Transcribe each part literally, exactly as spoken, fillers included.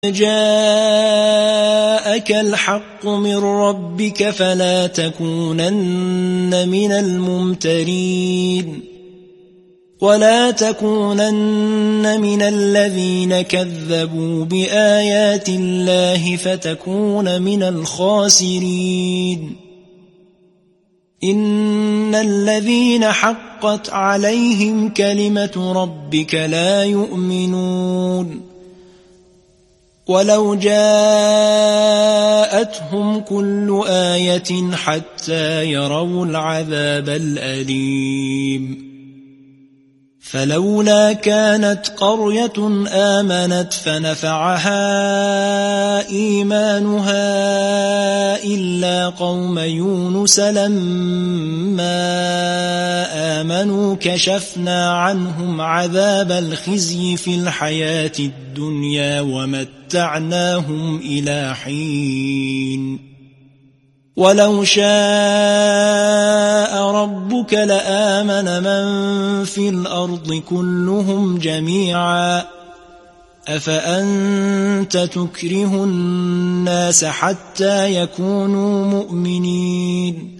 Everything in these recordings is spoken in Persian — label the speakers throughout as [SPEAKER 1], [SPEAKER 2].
[SPEAKER 1] جاءك الحق من ربك فلا تكونن من الممترين ولا تكونن من الذين كذبوا بآيات الله فتكون من الخاسرين إن الذين حقت عليهم كلمة ربك لا يؤمنون ولو جاءتهم كل آية حتى يروا العذاب الأليم فلولا كانت قرية آمنت فنفعها إيمانها إلا قوم يونس لما آمنوا كشفنا عنهم عذاب الخزي في الحياة الدنيا ومتعناهم إلى حين ولو شاء ربك لآمن من في الأرض كلهم جميعا أفأنت تكره الناس حتى يكونوا مؤمنين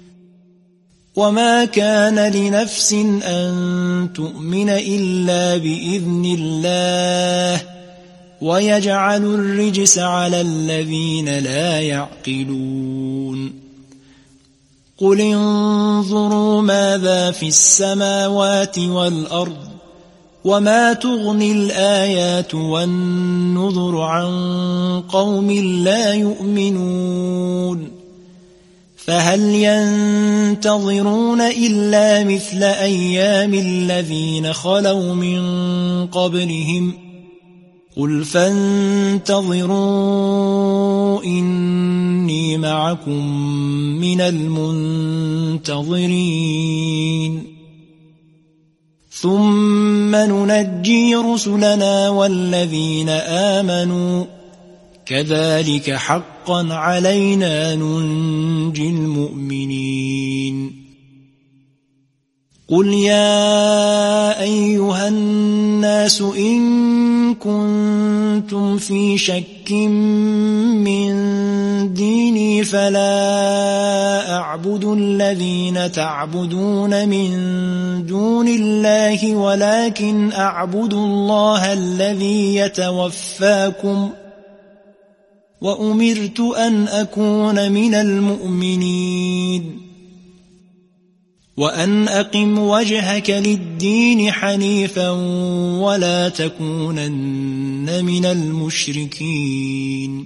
[SPEAKER 1] وما كان لنفس أن تؤمن إلا بإذن الله ويجعل الرجس على الذين لا يعقلون قل انظروا ماذا في السماوات والأرض وما تغني الآيات والنذر عن قوم لا يؤمنون فهل ينتظرون إلا مثل أيام الذين خلوا من قبلهم قل فانتظروا إني معكم من المنتظرين ثم ننجي رسلنا والذين آمنوا كذلك حقا علينا ننجي المؤمنين قل يا أيها الناس إن كنتم في شك من ديني فلا أعبد الذين تعبدون من دون الله ولكن أعبد الله الذي يتوفاكم وأمرت أن أكون من المؤمنين وأن أقم وجهك للدين حنيفا ولا تكونن من المشركين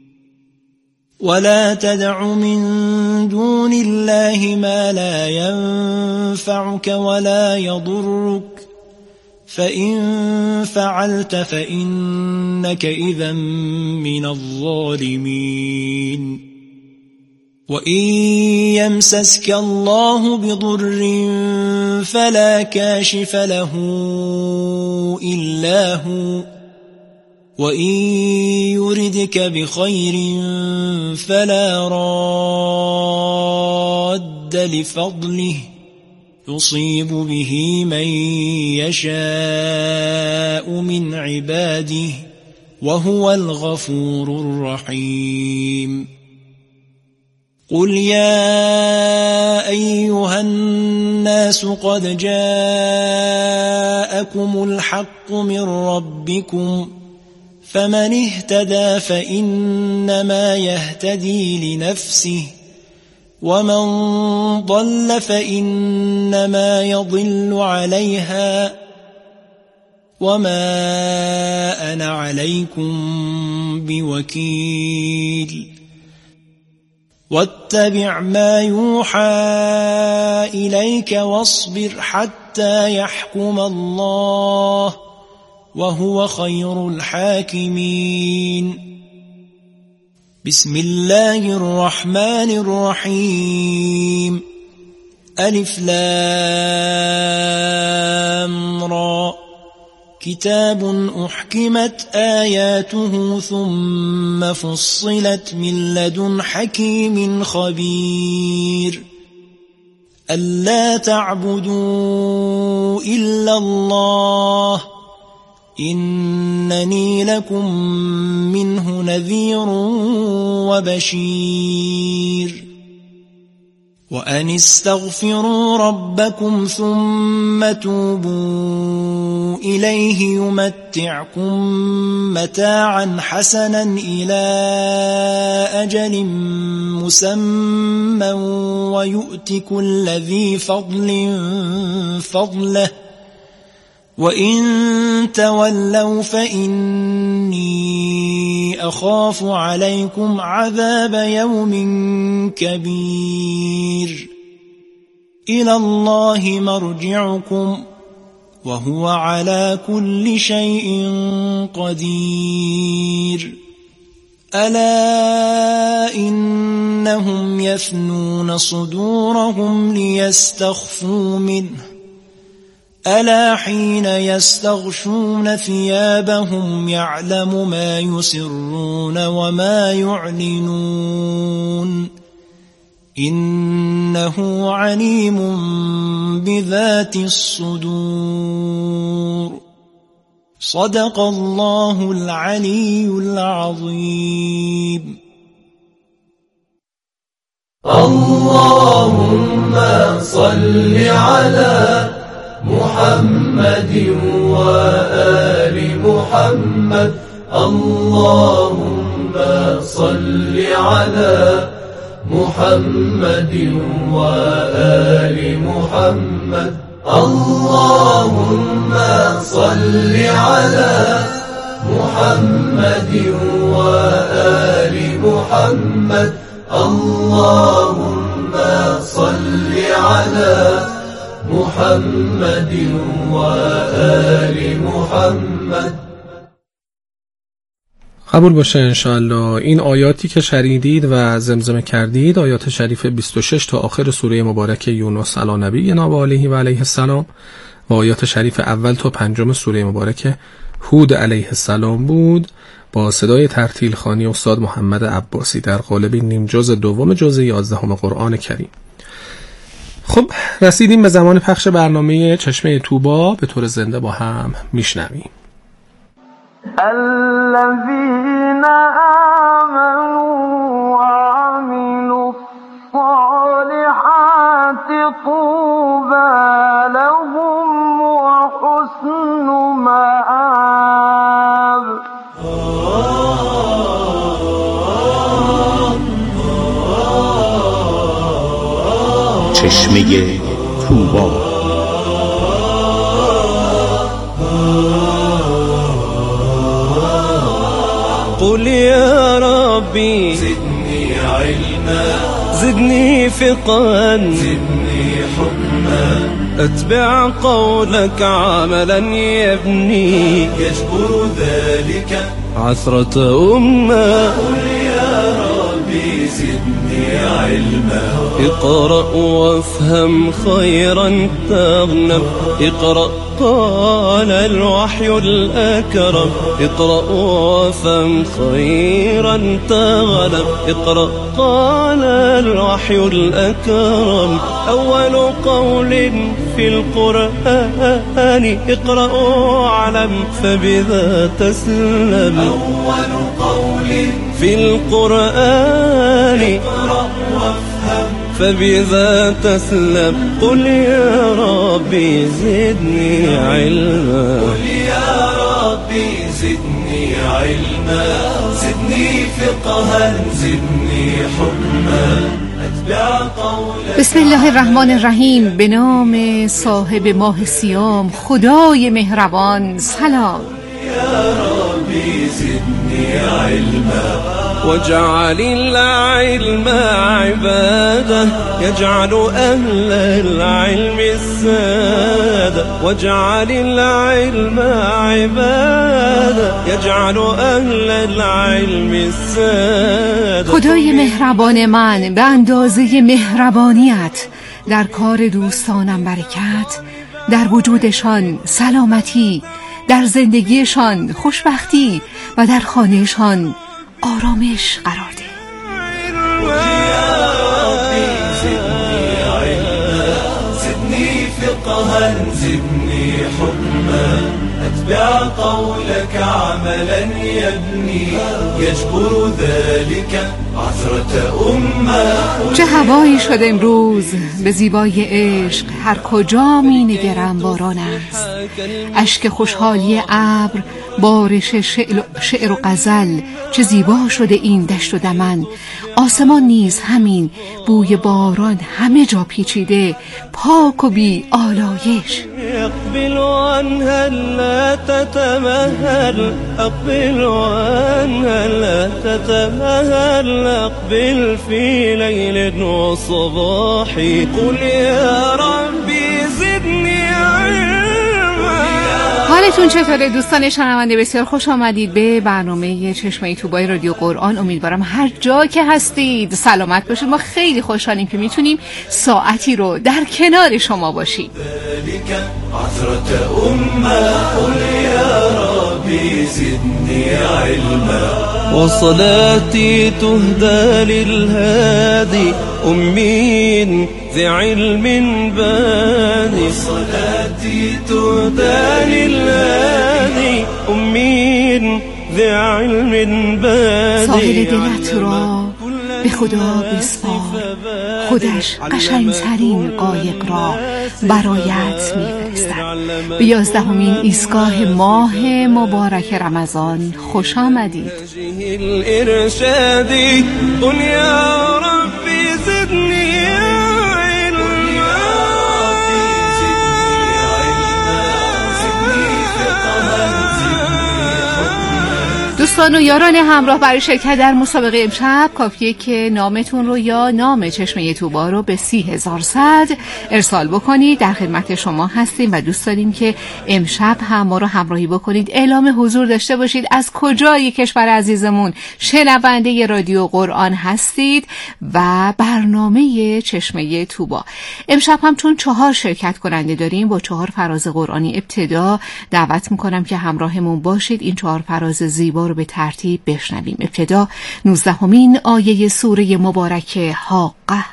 [SPEAKER 1] ولا تدع من دون الله ما لا ينفعك ولا يضرك فإن فعلت فإنك إذا من الظالمين وإن يمسسك الله بضر فلا كاشف له إلا هو وإن يردك بخير فلا راد لفضله يصيب به من يشاء من عباده وهو الغفور الرحيم قل يا أيها الناس قد جاءكم الحق من ربكم فمن اهتدى فإنما يهتدي لنفسه ومن ضل فإنما يضل عليها وما أنا عليكم بوكيل واتبع ما يوحى إليك واصبر حتى يحكم الله وهو خير الحاكمين بسم الله الرحمن الرحيم ألف لام را كتاب أحكمت آياته ثم فصلت من لدن حكيم خبير ألا تعبدوا إلا الله إنني لكم منه نذير وبشير وأن استغفروا ربكم ثم توبوا إليه يمتعكم متاعا حسنا إلى أجل مسمى ويؤت كل ذي فضل فضله وإن تولوا فإني أخاف عليكم عذاب يوم كبير إلى الله مرجعكم وهو على كل شيء قدير ألا إنهم يثنون صدورهم ليستخفوا منه ألا حين يستغشون ثيابهم يعلم ما يسرون وما يعلنون إنه عليم بذات الصدور صدق الله العلي العظيم.
[SPEAKER 2] اللهم صل على محمد وآل محمد. اللهم صل على محمد وآل محمد. اللهم صل على محمد وآل محمد. اللهم صل على محمد وآل محمد.
[SPEAKER 3] قبول باشه انشاءالله. این آیاتی که شنیدید و زمزمه کردید آیات شریف بیست و شش تا آخر سوره مبارک یونس علی نبینا و علیه و علیه السلام و آیات شریف اول تا پنجم سوره مبارک هود علیه السلام بود با صدای ترتیل خوانی استاد محمد عباسی در قالب نیم جز دوم جز یازدهم قرآن کریم. خب رسیدیم به زمان پخش برنامه چشمه طوبی. به طور زنده با هم میشنویم.
[SPEAKER 2] الذين آمنوا وعملوا الصالحات طوبى لهم وحسن مآب.
[SPEAKER 4] چشمه طوبی.
[SPEAKER 2] قل يا ربي زدني علما زدني فقها زدني حكما أتبع قولك عملا يبني يجبر ذلك عثرة أمة. قل يا ربي زدني علما اقرأ وافهم خيرا تغنم. اقرأ قال الوحي الأكرم. اقرأ وافهم خيرا تغنم. اقرأ قال الوحي الأكرم. أول قول في القرآن اقرأ واعلم فبذا تسلم. أول قول في القرآن اقرأ وافهم فبذا تسلم. قل يا ربي زدني علما. قل يا ربي زدني علما زدني فقها زدني حكما أتبع قولك.
[SPEAKER 5] بسم الله الرحمن الرحیم. به نام صاحب ماه سیام خدای مهربان. سلام.
[SPEAKER 2] يا ربي زدني علما واجعل العلم عبادة يجعل أهل العلم السادة. واجعل العلم عبادة يجعل أهل العلم السادة.
[SPEAKER 5] خدای مهربان من، به اندازه مهربانیت در کار دوستانم برکت، در وجودشان سلامتی، در زندگیشان خوشبختی و در خانهشان آرامش قرار ده.
[SPEAKER 2] زدني علما زدني فقها زدني حكما
[SPEAKER 1] أتبع قولك عملا يبني يجبر ذلك عثرة أمة.
[SPEAKER 5] چه هوایی شد امروز به زیبای عشق، هر کجا می نگرم باران است. اشک خوشحالی ابر، بارش شعر و غزل، چه زیبا شده این دشت و دمن. آسمان نیز همین، بوی باران همه جا پیچیده، پاک و بی آلایش.
[SPEAKER 2] اقبل عنها لا تتمهل، اقبل عنها لا تتمهل، اقبل في ليل وصباح، قل يا ربي زدني علما.
[SPEAKER 5] حالتون چطوره دوستان شنونده؟ بسیار خوش آمدید به برنامه چشمه طوبای رادیو قرآن. امیدوارم هر جا که هستید سلامت باشید. ما خیلی خوشحالیم که میتونیم ساعتی رو در کنار شما باشیم.
[SPEAKER 2] وصلاتي تهدى للهادي أمين ذي علم بادي، وصلاتي تهدى للهادی امین ذی علم بادی.
[SPEAKER 5] ساحل دلت را به خدا بسپار، خودش قشنگترین قایق را برایت میفرستد. به یازدهمین ایستگاه ماه مبارک رمضان خوش آمدید.
[SPEAKER 2] الارشادی قل یا ربی زدنی
[SPEAKER 5] دوستان و یاران همراه برای شرکت در مسابقه امشب کافیه که نامتون رو یا نام چشمه طوبا رو به سی هزار صد ارسال بکنید. در خدمت شما هستیم و دوست داریم که امشب هم ما رو همراهی بکنید. اعلام حضور داشته باشید از کجای کشور عزیزمون شنونده رادیو قرآن هستید و برنامه چشمه طوبا. امشب هم چون چهار شرکت کننده داریم با چهار فراز قرآنی ابتدا دعوت میکنم که همراهمون باشید. این چهار فراز زیبا رو به ترتیب بشنویم. ابتدا نوزدهمین آیه سوره مبارک حاقه.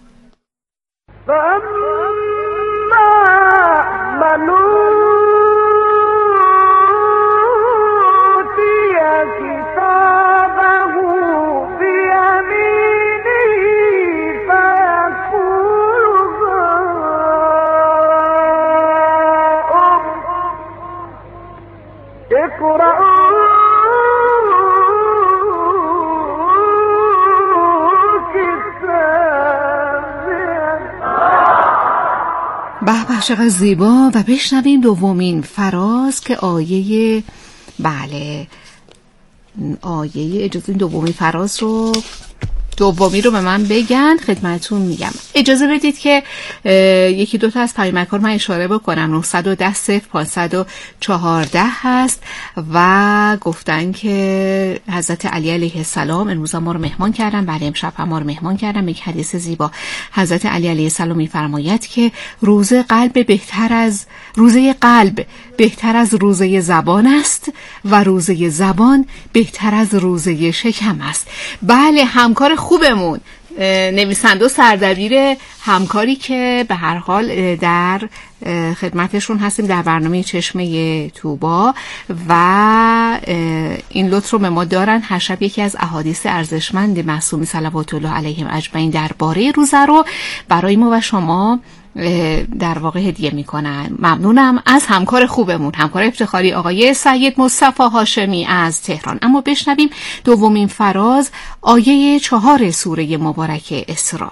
[SPEAKER 5] به به چقدر زیبا. و بشنویم دومین فراز که آیه بله آیه اجازه دومین فراز رو دومی رو به من بگن خدمتون میگم. اجازه بدید که یکی دوتا از پیامک ها رو من اشاره بکنم. نه یک صفر صفر پانصد و چهارده هست و گفتن که حضرت علی علیه السلام امروز ما رو مهمان کردن. بله امشب هم ما رو مهمان کردن. یک حدیث زیبا حضرت علی علیه السلام میفرماید که روزه قلب بهتر از روزه قلب بهتر از روزه زبان است و روزه زبان بهتر از روزه شکم است. بله همکار خوبمون نویسنده و سردبیر همکاری که به هر حال در خدمتشون هستیم در برنامه چشمه طوبا و این لطف رو به ما دارن. هر شب یکی از احادیث ارزشمند معصومی صلوات الله علیهم اجمعین درباره روزه رو برای ما و شما در واقع هدیه میکنن. ممنونم از همکار خوبمون، همکار افتخاری آقای سید مصطفی هاشمی از تهران. اما بشنویم دومین فراز آیه چهار سوره مبارک اسراء.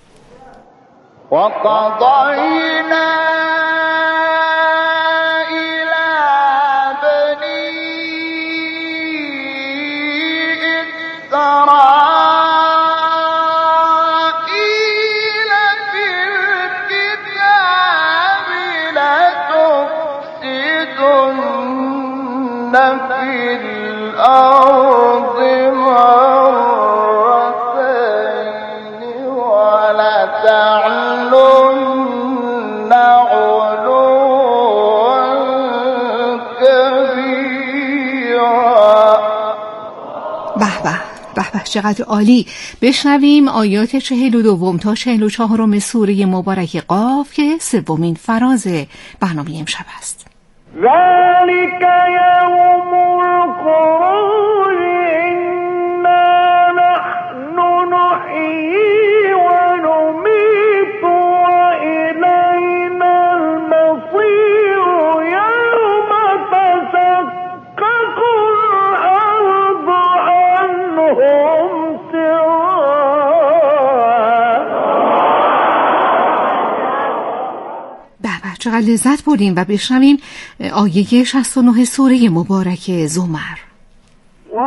[SPEAKER 4] وقضینا
[SPEAKER 5] چقدر عالی. بشنویم آیات چهل و دوم تا چهل و چهارم سوره مبارک قاف که سومین فراز برنامه امشب است.
[SPEAKER 4] ذلك يوم الخروج إنا نحن نحيي ونميت وإلينا المصير يوم تشقق الأرض عنهم
[SPEAKER 5] چقدر لذت بردیم و بشنویم آیه شصت و نه سوره مبارک زمر.
[SPEAKER 4] و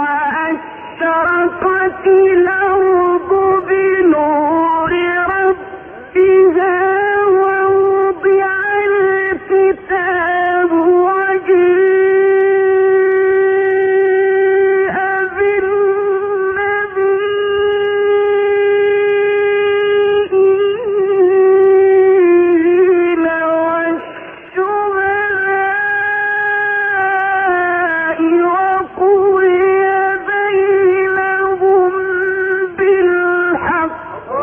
[SPEAKER 4] اشرقت الارض بنور ربها و وضع الكتاب وجيء بالنبيين والشهداء وقضي بينهم بالحق.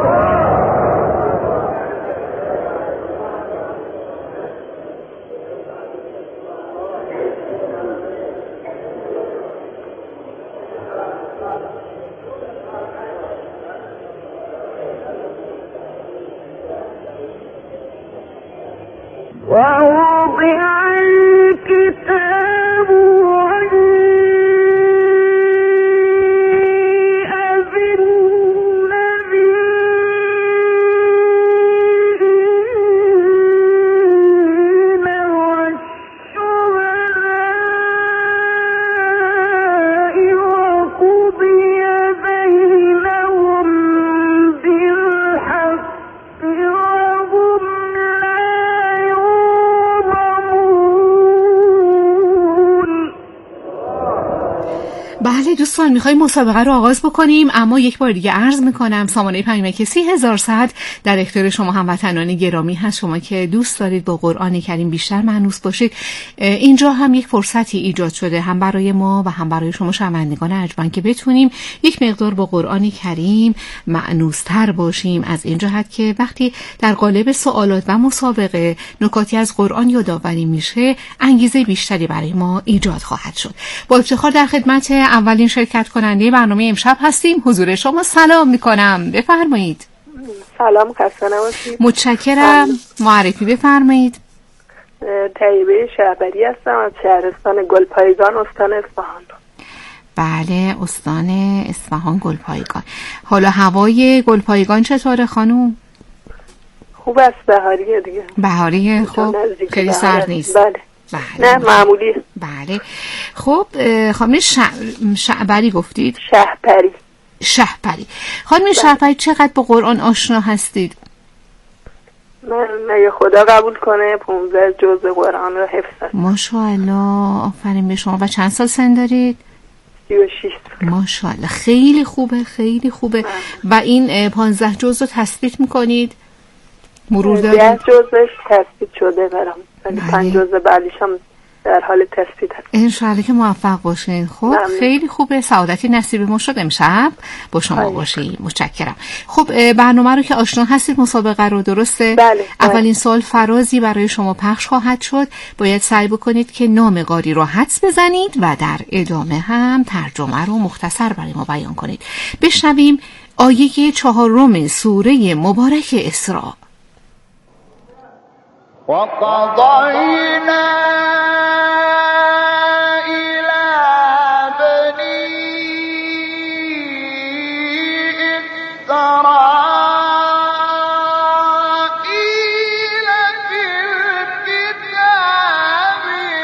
[SPEAKER 4] ووضع الكتاب وجيء بالنبيين والشهداء وقضي بينهم بالحق وهم لا يظلمون.
[SPEAKER 5] بله دوستان، میخوایم مسابقه رو آغاز بکنیم، اما یک بار دیگه عرض میکنم سامانه پیامک سی هزار صد در اختیار شما هموطنان گرامی هست. شما که دوست دارید با قرآن کریم بیشتر مانوس باشید، اینجا هم یک فرصتی ایجاد شده هم برای ما و هم برای شما شنوندگان ارجمند که بتونیم یک مقدار با قرآن کریم مانوستر باشیم، از این جهت که وقتی در قالب سوالات و مسابقه نکاتی از قرآن یادآوری میشه، انگیزه بیشتری برای ما ایجاد خواهد شد. با افتخار در خدمت اولین شرکت کننده برنامه امشب هستیم. حضور شما سلام میکنم، بفرمایید.
[SPEAKER 6] سلام، خسته نباشید.
[SPEAKER 5] متشکرم. معرفی بفرمایید.
[SPEAKER 6] طیبه شهبری هستم از شهرستان گلپایگان، استان اصفهان.
[SPEAKER 5] بله، استان اصفهان، گلپایگان. حالا هوای گلپایگان چطوره خانوم؟
[SPEAKER 6] خوب است، بهاریه دیگه.
[SPEAKER 5] بهاریه، خب خیلی سرد نیست.
[SPEAKER 6] بله.
[SPEAKER 5] بله.
[SPEAKER 6] نه معمولی.
[SPEAKER 5] بله. خب خانم ش... شعبری گفتید؟
[SPEAKER 6] شهپری.
[SPEAKER 5] شهپری. خانم شهپری چقدر با قرآن آشنا هستید؟
[SPEAKER 6] من اگه خدا قبول کنه پونزده جزء قرآن رو حفظ.
[SPEAKER 5] ماشاءالله، آفرین به شما. و چند سال سن دارید؟
[SPEAKER 6] سی و شش.
[SPEAKER 5] ماشاءالله، خیلی خوبه، خیلی خوبه. من. و این پانزده جزء رو تثبیت میکنید؟ مرور دارید؟
[SPEAKER 6] ده جزءش تثبیت شده برام، ولی پنج جزء بعدیش هم در حال تثبیت هست.
[SPEAKER 5] انشاءالله که موفق باشین. خب من. خیلی خوبه، سعادتی نصیب ما شد امشب با شما باشیم. متشکرم. خب برنامه رو که آشنا هستید، مسابقه رو، درسته؟
[SPEAKER 6] بله.
[SPEAKER 5] اولین سوال فرازی برای شما پخش خواهد شد. باید سعی بکنید که نام قاری رو حدس بزنید و در ادامه هم ترجمه رو مختصر برای ما بیان کنید. بشنویم آیه چهارم سوره مبارک اسراء.
[SPEAKER 4] وقضينا إلى بني إسرائيل في الكتاب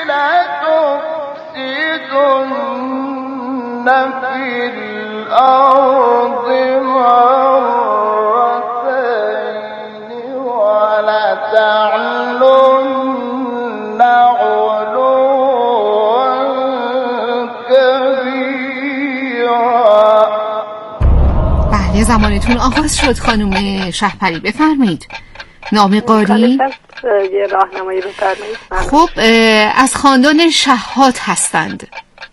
[SPEAKER 4] لتفسدن في الأرض مرتين ولتعلن علوا كبيرا.
[SPEAKER 5] بله، زمانتون آغاز شد خانم شهپری، بفرمایید. نام قاری؟
[SPEAKER 6] یه راهنمایی بفرمایید.
[SPEAKER 5] خب از خاندان شهاد هستند.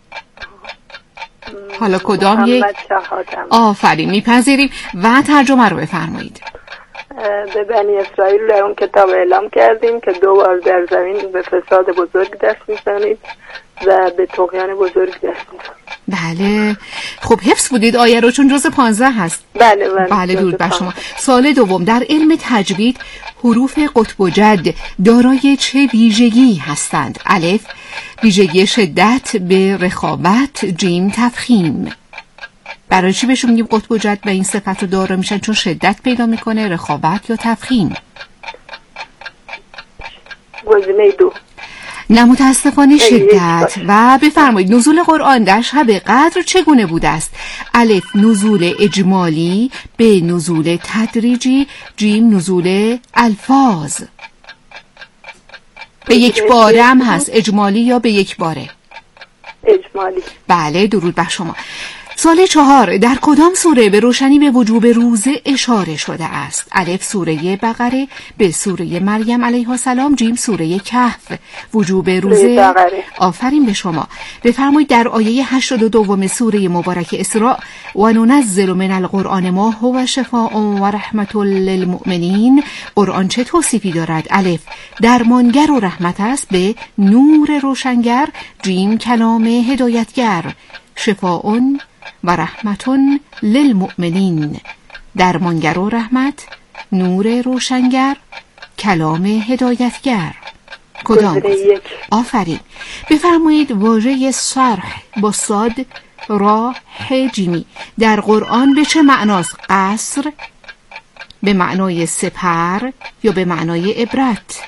[SPEAKER 5] حالا کدام یک؟
[SPEAKER 6] محمد شهاد.
[SPEAKER 5] آفرین، میپذیریم. و ترجمه رو بفرمایید.
[SPEAKER 6] به بنی اسرائیل در اون کتاب اعلام کردیم که دو بار در زمین به فساد بزرگ دست میزنید و به طغیان بزرگ دست میزنید.
[SPEAKER 5] بله خب حفظ بودید آیه رو چون جز پانزده هست.
[SPEAKER 6] بله بله,
[SPEAKER 5] بله درود بر شما. سوال دوم، در علم تجوید حروف قطب و جد دارای چه ویژگی هستند؟ الف ویژگی شدت به رخاوت، جیم تفخیم. برای چی بهشون میگیم قطب و جد و این صفت رو دارا میشن؟ چون شدت پیدا میکنه، رخاوت یا تفخیم؟
[SPEAKER 6] گزینه دو.
[SPEAKER 5] نه متاسفانه شدت. و بفرمایید نزول قرآن در شب قدر چگونه بوده است؟ الف نزول اجمالی، به نزول تدریجی، جیم نزول الفاظ. به یک باره هم هست، اجمالی یا به یک باره؟
[SPEAKER 6] اجمالی.
[SPEAKER 5] بله درود بر شما. سوال چهار، در کدام سوره به روشنی به وجوب روزه اشاره شده است؟ الف سوره بقره، به سوره مریم علیها السلام، جیم سوره کهف. وجوب روزه. آفرین به شما. بفرمایید در آیه هشتاد و دو سوره مبارک اسراء و ننزل من القرآن ما هو شفاء و رحمت للمؤمنین، قرآن چه توصیفی دارد؟ الف درمانگر و رحمت است، به نور روشنگر، جیم کلام هدایتگر. شفاء و رحمتون للمؤمنین، درمانگر و رحمت، نور روشنگر، کلام هدایتگر. کدام؟ آفرین. بفرمایید واژه صرح با صاد را ح جیمی در قرآن به چه معناست؟ قصر، به معنای سپر یا به معنای عبرت؟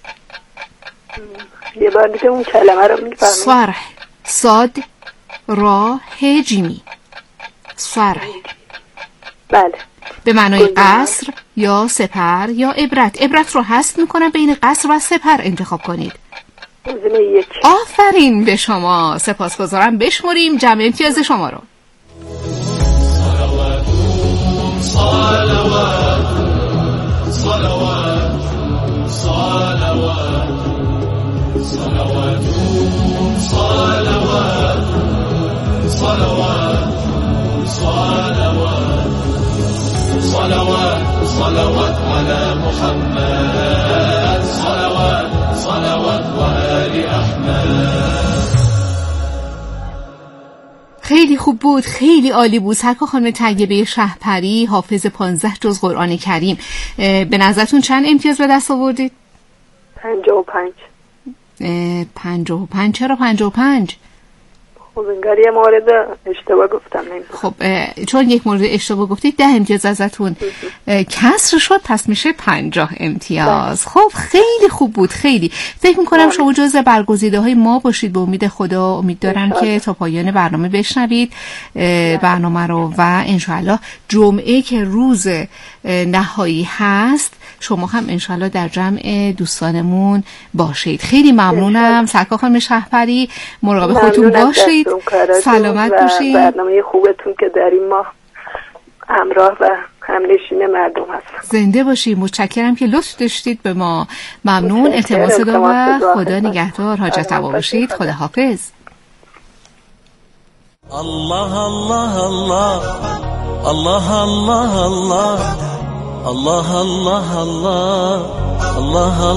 [SPEAKER 6] یه بار دیگه اون کلمه رو میفرمایید.
[SPEAKER 5] صرح صاد را ه جیمی صرح.
[SPEAKER 6] بله.
[SPEAKER 5] به معنای قصر یا سپر یا عبرت. عبرت رو حذف میکنم، بین قصر و سپر انتخاب کنید.
[SPEAKER 6] گزینه یک.
[SPEAKER 5] آفرین به شما. سپاسگزارم. بشمریم جمع امتیاز شما رو.
[SPEAKER 1] صلوات صلوات صلوات صلوات صلوات صلوات صلوات صلوات صلوات صلوات على محمد صلوات صلوات وآل احمد.
[SPEAKER 5] خیلی خوب بود، خیلی عالی بود. سرکار خانم طیبه شهپری، حافظ پانزده جز قرآن کریم. به نظرتون چند امتیاز به دست آوردید؟
[SPEAKER 6] پنجاه و پنج.
[SPEAKER 5] پنجاه و پنج. چرا پنجاه و پنج؟
[SPEAKER 6] خب انگار یه مورد اشتباه گفتم. نمیدونم.
[SPEAKER 5] خب چون یک مورد اشتباه گفتید ده امتیاز ازتون کسر شد، پس میشه پنجاه امتیاز. خب خیلی خوب بود، خیلی. فکر میکنم شما جز برگزیده های ما باشید. به امید خدا امید دارم که تا پایان برنامه بشنوید برنامه رو و انشاءالله جمعه که روز نهایی هست شما هم انشاءالله در جمع دوستانمون باشید. خیلی ممنونم سرکار خانم شهپری. مراقب خودتون باشید، سلامت باشید.
[SPEAKER 6] برنامه خوبتون که در این ماه همراه و همنشین مردم هست.
[SPEAKER 5] زنده باشید. متشکرم که لطف داشتید به ما. ممنون. التماس دعا. خدا نگهدار. حاجت روا باشید. خدا حافظ.
[SPEAKER 2] الله الله الله الله الله الله الله الله الله الله الله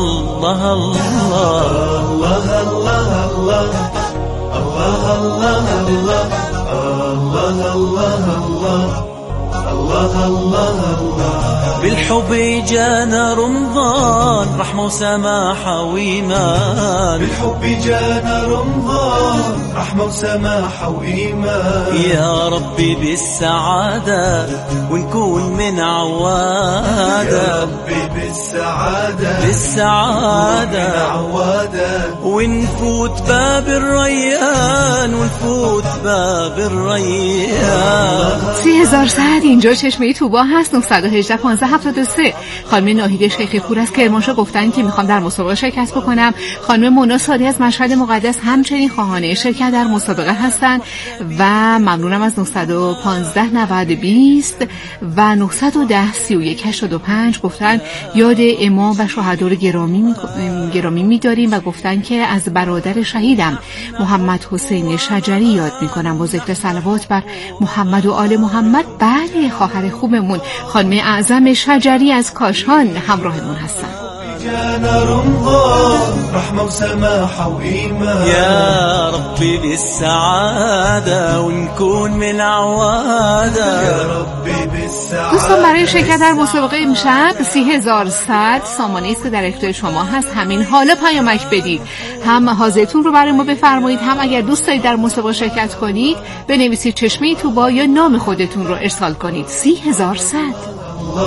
[SPEAKER 2] الله الله بالحب جانا رمضان رحمة وسماحة وإيمان.
[SPEAKER 1] بالحب جانا رمضان رحمة وسماحة وإيمان.
[SPEAKER 2] يا ربي بالسعادة ونكون من عوادة.
[SPEAKER 1] يا ربي بالسعادة
[SPEAKER 2] بالسعادة
[SPEAKER 1] من عوادة.
[SPEAKER 2] ونفوت باب الريان ونفوت باب الريان.
[SPEAKER 5] سی هزار ساعت اینجا چشمه توبا هست. نه یک هشت پانزده هفتاد و سه. خانم ناهید شیخ پور از کرمانشاه گفتن که میخوام در مسابقه شرکت بکنم. خانم مونا صادقی از مشهد مقدس همچنین خواهان شرکت در مسابقه هستن و ممنونم از نه یک پنج نود بیست و نه یک صفر سی و یک هشتاد و پنج گفتن یاد امام و شهدا رو گرامی گرامی می‌داریم و گفتن که از برادر شهیدم محمد حسین شجری یاد میکنم با ذکر صلوات بر محمد و آل محمد. بله، خواهر خوبمون خانم اعظم شجری از کاشان همراهمون هستن.
[SPEAKER 1] جانا رمضان رحمة وسماحة وإيمان
[SPEAKER 2] يا ربي بالسعادة ونكون من عوادة
[SPEAKER 1] يا ربي بالسعادة.
[SPEAKER 5] دوستان برای شرکت در مسابقه امشب سی هزار و صد سامانه است که در اختیار شما هست. همین حالا پیامک بدید، هم حاضرتون رو برای ما بفرمایید، هم اگر دوست دارید در مسابقه شرکت کنید بنویسید چشمه توبا یا نام خودتون رو ارسال کنید. سی هزار و صد.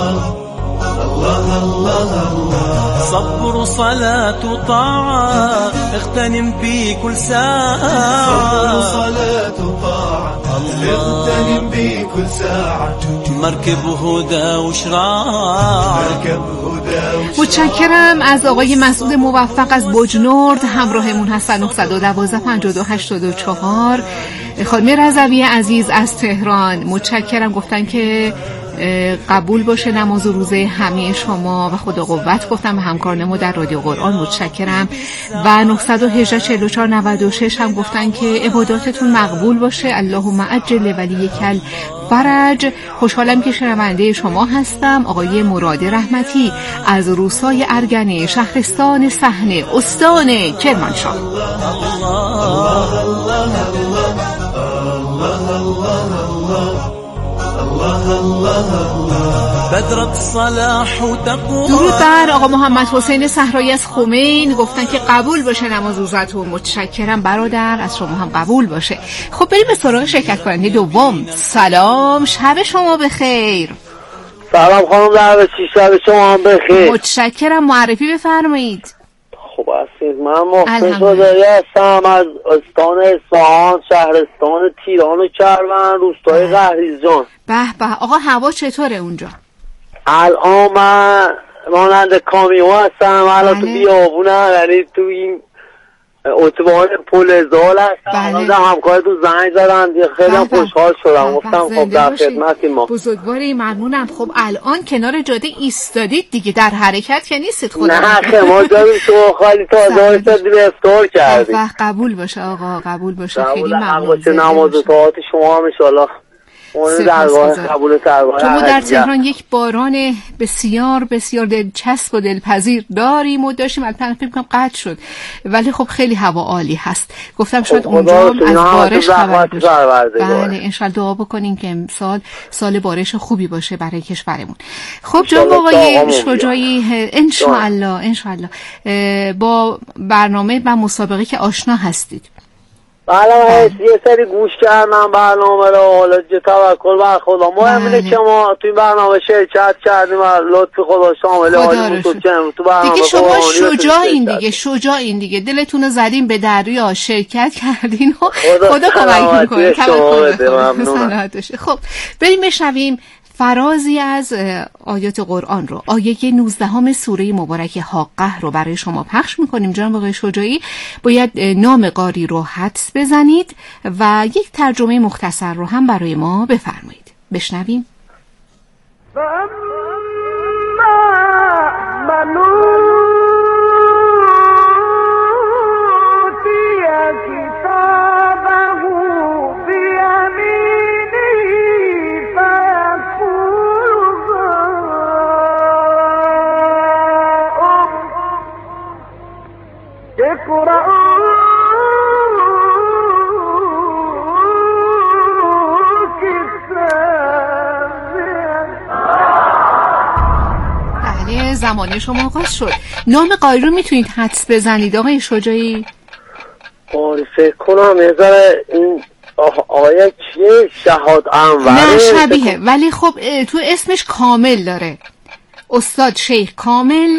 [SPEAKER 2] صبر وصلاة وطاعة اغتنم في كل ساعة.
[SPEAKER 1] صبر وصلاة وطاعة اغتنم في كل ساعة.
[SPEAKER 2] مركب هدى وشراع.
[SPEAKER 1] مركب هدى وشراع.
[SPEAKER 5] متشکرم از آقای مسعود موفق از بجنورد همراهمون هستن. نه یک دو پنج دو هشت دو چهار. خانم رضوی عزیز از تهران متشکرم، گفتن که قبول باشه نماز و روزه همه شما و خدا قوت. گفتم به همکاران ما در رادیو قرآن متشکرم. و نه یک هشت چهار چهار نود و شش هم گفتن که عباداتتون مقبول باشه. اللهم عجل ولیک الفرج. خوشحالم که شنونده شما هستم. آقای مراد رحمتی از روسای ارگنه شهرستان صحنه استان کرمانشاه.
[SPEAKER 2] بدرت صلاح و تقوا.
[SPEAKER 5] درود بر آقا محمد حسین صحرایی از خمین، گفتن که قبول باشه نماز روزتون. متشکرم برادر، از شما هم قبول باشه. خب بریم به سراغ شرکت کننده دوم. سلام، شب شما بخیر.
[SPEAKER 7] سلام خانم درویشی، شب شما هم بخیر.
[SPEAKER 5] متشکرم، معرفی بفرمایید.
[SPEAKER 7] خوب هستید؟ من محسن
[SPEAKER 5] الحمدلله.
[SPEAKER 7] شجری هستم از استان اصفهان، شهرستان تیران و کرون، روستای قهریزجان.
[SPEAKER 5] به به آقا، هوا چطوره اونجا؟
[SPEAKER 7] الان من مانند کامیون هستم، الان تو
[SPEAKER 5] بله.
[SPEAKER 7] بیابونم، یعنی تو این اتوبان پل زال هستم.
[SPEAKER 5] بله.
[SPEAKER 7] الان همکارتون زنگ زدن، خیلی هم
[SPEAKER 5] به به.
[SPEAKER 7] خوشحال شدم.
[SPEAKER 5] به به.
[SPEAKER 7] گفتم خب
[SPEAKER 5] زنده
[SPEAKER 7] در
[SPEAKER 5] باشید.
[SPEAKER 7] خدمتیم ما.
[SPEAKER 5] بزرگواری، ممنونم. خب الان کنار جاده ایستادید دیگه، در حرکت که نیستید؟ خدا
[SPEAKER 7] نه خیلی ما جایی شما خالی تازه هایستادیم افتار کردیم.
[SPEAKER 5] و قبول باشه آقا، قبول باشه. خیلی
[SPEAKER 7] قبول حق
[SPEAKER 5] ممنون.
[SPEAKER 7] باشه.
[SPEAKER 5] زنده
[SPEAKER 7] نماز و
[SPEAKER 5] باشید.
[SPEAKER 7] طاعت شما هم انشالله مورد درگاه قبول درگاه.
[SPEAKER 5] تو ما در تهران یک باران بسیار بسیار دلچسب و دلپذیر داریم و داشتیم. البته فکر کنم قطع شد، ولی خب خیلی هوا عالی هست. گفتم شاید اونجا هم از بارش خبر باشه. بله انشالله دعا بکنیم که امسال سال بارش خوبی باشه برای کشورمون. خب جناب آقای شجاعی، انشالله انشالله با برنامه و مسابقه که آشنا هستید.
[SPEAKER 7] بله یه سری گوش کردم برنامه رو، حالا توکل بر خدا. مهم اینه که ما توی برنامه شرکت کردیم و لطف خدا شامل حالی بود تو برنامه.
[SPEAKER 5] دیگه شما شجاعین دیگه، شجاعین دیگه، دلتون رو زدین به دریا، شرکت کردین و خدا کمک میکنه. توکل. خب بریم بشنویم فرازی از آیات قرآن رو. آیه نوزدهم سوره مبارک حاقه رو برای شما پخش میکنیم. جناب آقای شجاعی باید نام قاری رو حدس بزنید و یک ترجمه مختصر رو هم برای ما بفرمایید. بشنویم. بله زمانه شما آغاز شد. نام قاری رو میتونید حدس بزنید آقای شجاعی؟
[SPEAKER 7] آره فکر کنم یه ذره این آقای چیه؟ شهاد انور.
[SPEAKER 5] نه شبیه، ولی خب تو اسمش کامل داره. استاد شیخ کامل.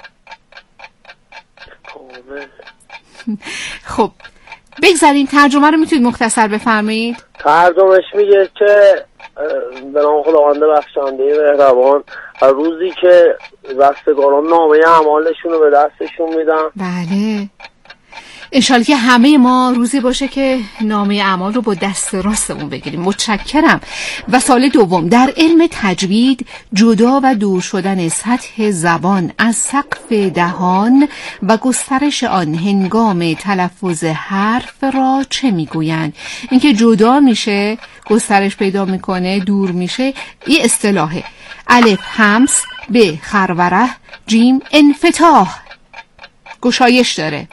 [SPEAKER 7] کامل.
[SPEAKER 5] خب بگذاریم ترجمه رو میتونید مختصر بفرمایید؟
[SPEAKER 7] ترجمهش میگه که به نام خداوند بخشنده مهربان، روزی که رستگاران نامه اعمالشون رو به دستشون میدن.
[SPEAKER 5] بله انشالله که همه ما روزی باشه که نامه اعمال رو با دست راستمون بگیریم. متشکرم. و سوال دوم، در علم تجوید جدا و دور شدن سطح زبان از سقف دهان و گسترش آن هنگام تلفظ حرف را چه میگویند؟ اینکه جدا میشه، گسترش پیدا میکنه، دور میشه، این اصطلاحه. الف همس، ب خروره، جیم انفتاح، گشایش داره.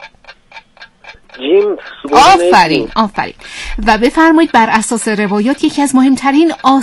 [SPEAKER 7] جیم.
[SPEAKER 5] آفرین آفرین. و بفرمایید بر اساس روایات یکی از مهمترین